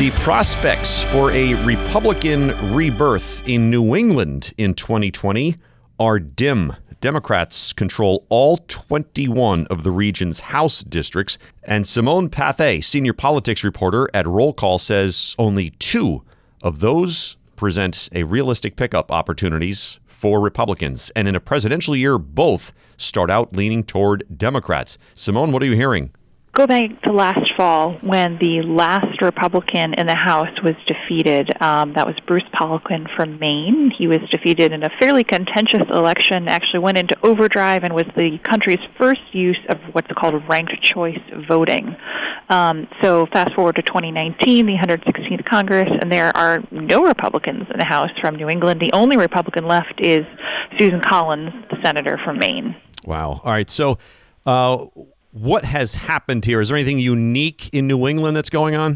The prospects for a Republican rebirth in New England in 2020 are dim. Democrats control all 21 of the region's House districts, and Simone Pathé, senior politics reporter at Roll Call, says only 2 of those present a realistic pickup opportunities for Republicans. And in a presidential year, both start out leaning toward Democrats. Simone, what are you hearing? Go back to last fall when the last Republican in the House was defeated. That was Bruce Poliquin from Maine. He was defeated in a fairly contentious election, actually went into overdrive, and was the country's first use of what's called ranked choice voting. So fast forward to 2019, the 116th Congress, and there are no Republicans in the House from New England. The only Republican left is Susan Collins, the senator from Maine. Wow. All right. So what has happened here? Is there anything unique in New England that's going on?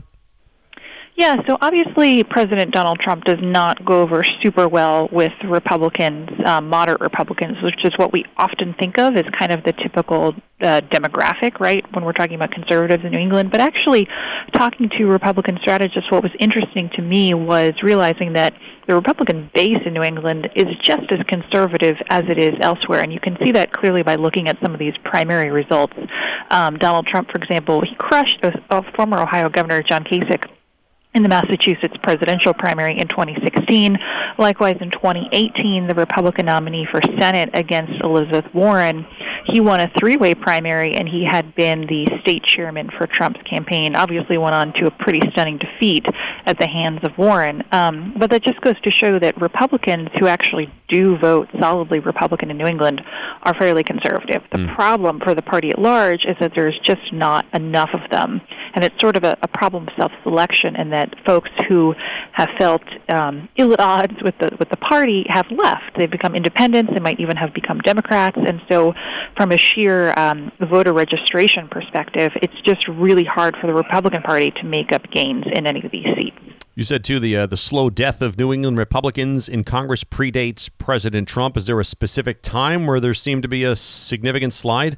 Yeah, so obviously President Donald Trump does not go over super well with Republicans, moderate Republicans, which is what we often think of as kind of the typical demographic, right, when we're talking about conservatives in New England. But actually, talking to Republican strategists, what was interesting to me was realizing that the Republican base in New England is just as conservative as it is elsewhere, and you can see that clearly by looking at some of these primary results. Donald Trump, for example, he crushed former Ohio Governor John Kasich in the Massachusetts presidential primary in 2016. Likewise, in 2018, the Republican nominee for Senate against Elizabeth Warren, he won a 3-way primary, and he had been the state chairman for Trump's campaign. Obviously went on to a pretty stunning defeat at the hands of Warren. But that just goes to show that Republicans who actually do vote solidly Republican in New England are fairly conservative. The problem for the party at large is that there's just not enough of them. And it's sort of a problem of self-selection in that folks who have felt ill at odds with the party have left. They've become independents. They might even have become Democrats. And so from a sheer voter registration perspective, it's just really hard for the Republican Party to make up gains in any of these seats. You said, too, the slow death of New England Republicans in Congress predates President Trump. Is there a specific time where there seemed to be a significant slide?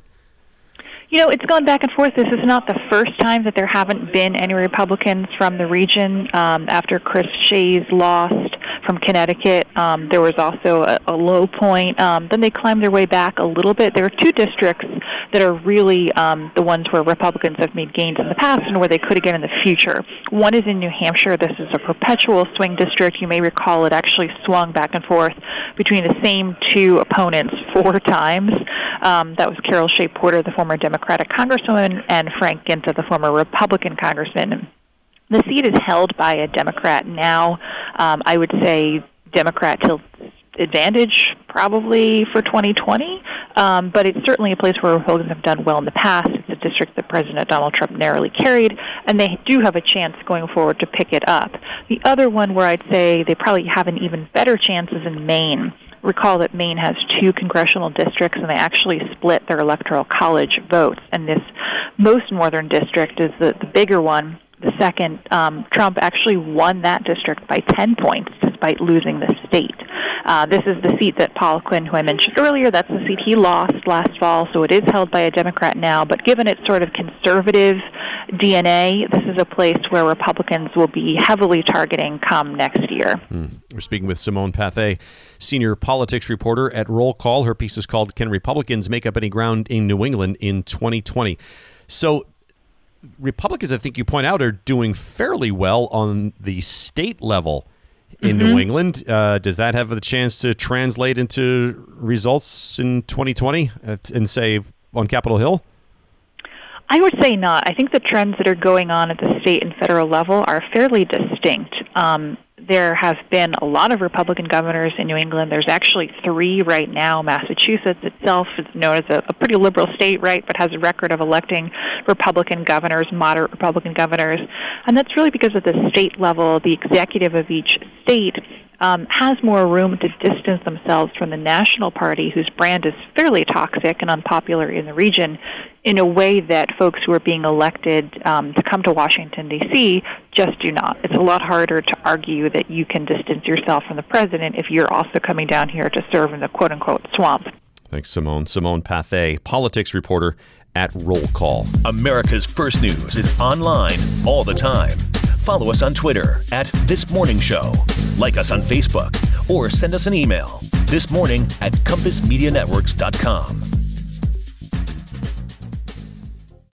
You know, it's gone back and forth. This is not the first time that there haven't been any Republicans from the region. After Chris Shays lost from Connecticut, there was also a low point. Then they climbed their way back a little bit. There are 2 districts that are really the ones where Republicans have made gains in the past and where they could again in the future. One is in New Hampshire. This is a perpetual swing district. You may recall it actually swung back and forth between the same 2 opponents 4 times. That was Carol Shea Porter, the former Democratic Congresswoman, and Frank Ginta, the former Republican Congressman. The seat is held by a Democrat now. I would say Democrat tilts advantage probably for 2020, but it's certainly a place where Republicans have done well in the past. It's a district that President Donald Trump narrowly carried, and they do have a chance going forward to pick it up. The other one where I'd say they probably have an even better chance is in Maine. Recall that Maine has 2 congressional districts, and they actually split their electoral college votes. And this most northern district is the bigger one. The second, Trump actually won that district by 10 points despite losing the state. This is the seat that Poliquin, who I mentioned earlier, that's the seat he lost last fall, so it is held by a Democrat now. But given its sort of conservative DNA, this is a place where Republicans will be heavily targeting come next year. We're speaking with Simone Pathé, senior politics reporter at Roll Call. Her piece is called "Can Republicans Make Up Any Ground in New England in 2020?" So Republicans, I think you point out, are doing fairly well on the state level in New England. Does that have the chance to translate into results in 2020 and say on Capitol Hill? I would say not. I think the trends that are going on at the state and federal level are fairly distinct. There have been a lot of Republican governors in New England. There's actually 3 right now. Massachusetts itself is known as a pretty liberal state, right, but has a record of electing Republican governors, moderate Republican governors. And that's really because at the state level, the executive of each state has more room to distance themselves from the national party, whose brand is fairly toxic and unpopular in the region, in a way that folks who are being elected to come to Washington, D.C. just do not. It's a lot harder to argue that you can distance yourself from the president if you're also coming down here to serve in the quote-unquote swamp. Thanks, Simone. Simone Pathé, politics reporter at Roll Call. America's First News is online all the time. Follow us on Twitter @ThisMorningShow. Like us on Facebook or send us an email thismorning@compassmedianetworks.com.